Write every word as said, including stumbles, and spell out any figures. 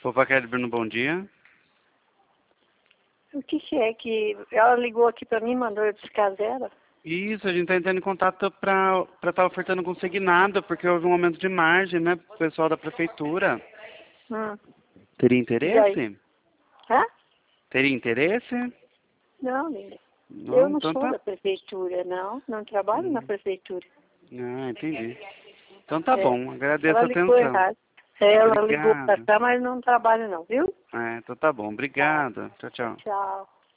Opa, Kelly Bruno, bom dia. O que, que é que ela ligou aqui pra mim, mandou eu descar ela? Isso, a gente está entrando em contato para estar ofertando consignado, porque houve um aumento de margem, né, pro pessoal da prefeitura. Hum. Teria E interesse? aí? Hã? Teria interesse? Não, linda. Não, Eu não então sou tá. da prefeitura, não. Não trabalho na Hum. prefeitura. Ah, entendi. Então tá É. bom, agradeço Ela a ligou atenção. errado. É, ela ligou pra Obrigado. cá, mas não trabalha não, viu? É, então tá bom, Tá. obrigado. Tchau, tchau. Tchau.